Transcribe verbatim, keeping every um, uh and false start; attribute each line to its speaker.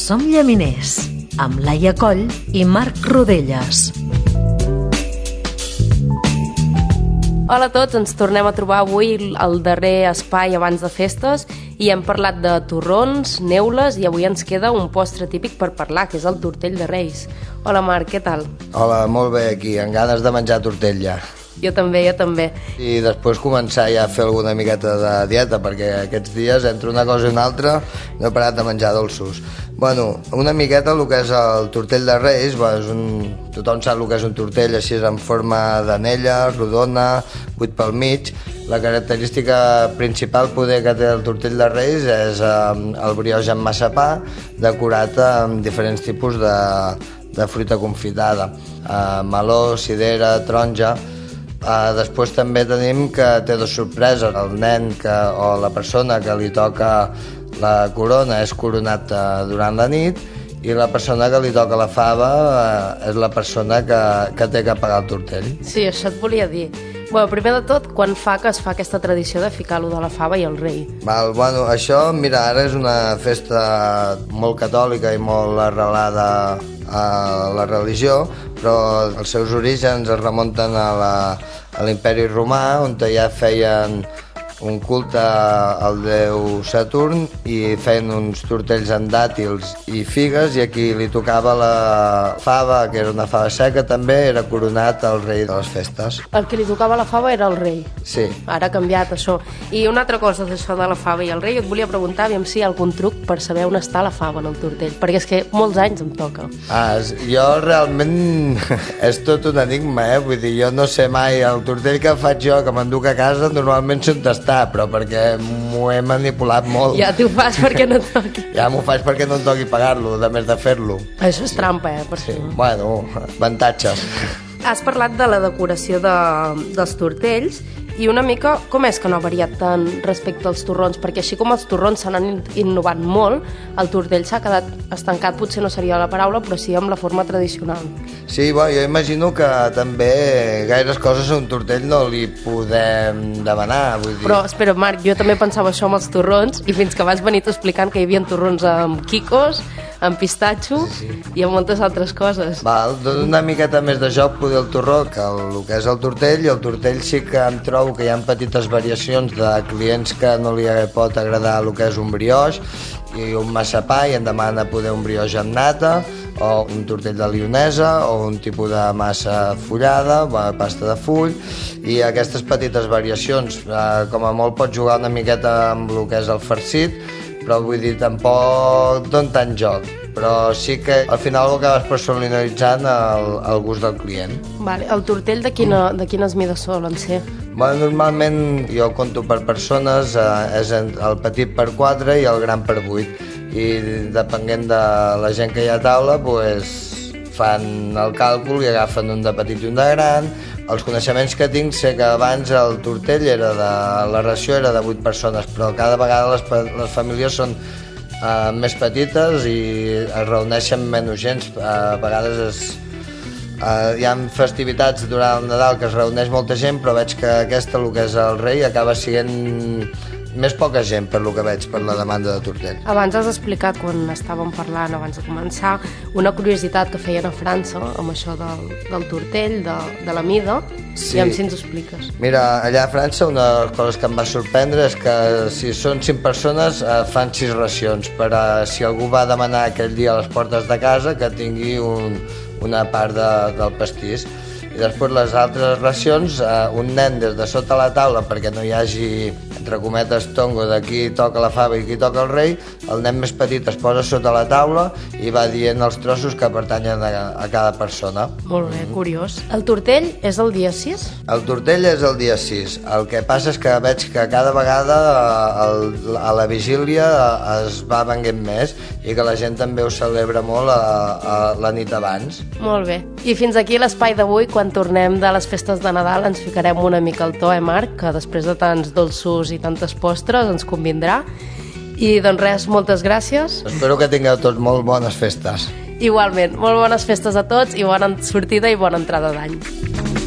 Speaker 1: Som llaminers, amb Laia Coll i Marc Rodelles.
Speaker 2: Hola a tots, ens tornem a trobar avui al darrer espai abans de festes i hem parlat de torrons, neules i avui ens queda un postre típic per parlar, que és el tortell de Reis. Hola Marc, què tal?
Speaker 3: Hola, molt bé aquí, amb ganes de menjar tortell ja.
Speaker 2: Jo també, jo també.
Speaker 3: I després començar ja a fer alguna miqueta de dieta, perquè aquests dies, entre una cosa i una altra, no he parat de menjar dolços. Bueno, una miqueta el que és el tortell de Reis, va, és un... tothom sap el que és un tortell així en forma d'anella, rodona, buit pel mig. La característica principal poder que té el tortell de Reis és eh, el brioix amb massapà, decorat amb diferents tipus de, de fruita confitada, eh, meló, cirera, taronja. Uh, després també tenim que té dues sorpreses. El nen que, o la persona que li toca la corona és coronat uh, durant la nit, i la persona que li toca la fava uh, és la persona que, que té que pagar el tortell.
Speaker 2: Sí, això et volia dir. Bueno, primer de tot, quan fa que es fa aquesta tradició de ficar-lo de la fava i el rei?
Speaker 3: Val, bueno, això, mira, ara és una festa molt catòlica i molt arrelada a la religió, però els seus orígens es remunten a la, a l'imperi romà, on ja feien un culte al déu Saturn i feien uns tortells amb dàtils i figues, i a qui li tocava la fava, que era una fava seca, també era coronat el rei de les festes.
Speaker 2: El que li tocava la fava era el rei?
Speaker 3: Sí.
Speaker 2: Ara ha canviat això. I una altra cosa d'això de la fava i el rei, et volia preguntar aviam si hi ha algun truc per saber on està la fava en el tortell, perquè és que molts anys em toca.
Speaker 3: Ah, jo realment és tot un enigma, eh? Vull dir, jo no sé mai, el tortell que faig jo, que m'enduc a casa, normalment són tastar, però perquè m'ho he manipulat molt.
Speaker 2: Ja t'ho fas perquè no et toqui.
Speaker 3: Ja m'ho faig perquè no em toqui pagar-lo, a més de fer-lo.
Speaker 2: Això és trampa, eh? Per
Speaker 3: sí.
Speaker 2: si no.
Speaker 3: Bueno, avantatges.
Speaker 2: Has parlat de la decoració de, dels tortells, i una mica com és que no ha variat tant respecte als torrons, perquè així com els torrons s'han innovat molt, el tortell s'ha quedat estancat, potser no seria la paraula, però sí amb la forma tradicional.
Speaker 3: Sí, bueno, jo imagino que també gaires coses a un tortell no li podem demanar, vull dir...
Speaker 2: Però, espera, Marc, jo també pensava això amb els torrons, i fins que vas venir tu explicant que hi havia torrons amb quicos, amb pistatxo, sí, sí, i amb moltes altres coses.
Speaker 3: Val, dona una miqueta més de joc poder el torró que el, el que és el tortell, i el tortell sí que em trobo que hi ha petites variacions de clients que no li pot agradar el que és un brioix i un massapà i en demana poder un brioix amb nata, o un tortell de lionesa, o un tipus de massa fullada, pasta de full, i aquestes petites variacions. Eh, com a molt pots jugar una miqueta amb el que és el farcit, però vull dir, tampoc don tant joc, però sí que al final ho acabes personalitzant el, el gust del client.
Speaker 2: Vale. El tortell de, quina, de quines mides solen ser?
Speaker 3: Bueno, normalment jo conto per persones, eh, és el petit per quatre i el gran per vuit, i depenent de la gent que hi ha a taula, pues, fan el càlcul i agafen un de petit i un de gran. Els coneixements que tinc, sé que abans el tortell era de, la ració era de vuit persones, però cada vegada les, les famílies són uh, més petites i es reuneixen menys gent. Uh, a vegades es, uh, hi ha festivitats durant el Nadal que es reuneix molta gent, però veig que aquesta, el que és el rei, acaba sent més poca gent per lo que veig, per la demanda de tortell.
Speaker 2: Abans has explicat, quan estàvem parlant abans de començar, una curiositat que feien a França amb això del, del tortell, de, de la mida, sí. I amb si ens ho expliques.
Speaker 3: Mira, allà a França una de les coses que em va sorprendre és que si són cinc persones eh, fan sis racions per a, si algú va demanar aquell dia a les portes de casa, que tingui un, una part de, del pastís. I després les altres racions, eh, un nen des de sota la taula, perquè no hi hagi, entre cometes, tongo de qui toca la fava i qui toca el rei, el nen més petit es posa sota la taula i va dient els trossos que pertanyen a, a cada persona.
Speaker 2: Molt bé, curiós. El tortell és el dia sis?
Speaker 3: El tortell és el dia sis. El que passa és que veig que cada vegada el, a la vigília es va venguent més i que la gent també ho celebra molt a, a la nit abans.
Speaker 2: Molt bé. I fins aquí l'espai d'avui. Quan tornem de les festes de Nadal ens ficarem una mica al to, eh, Marc? Que després de tants dolços i tantes postres ens convindrà. I doncs res, moltes gràcies.
Speaker 3: Espero que tingueu tots molt bones festes.
Speaker 2: Igualment, molt bones festes a tots i bona sortida i bona entrada d'any.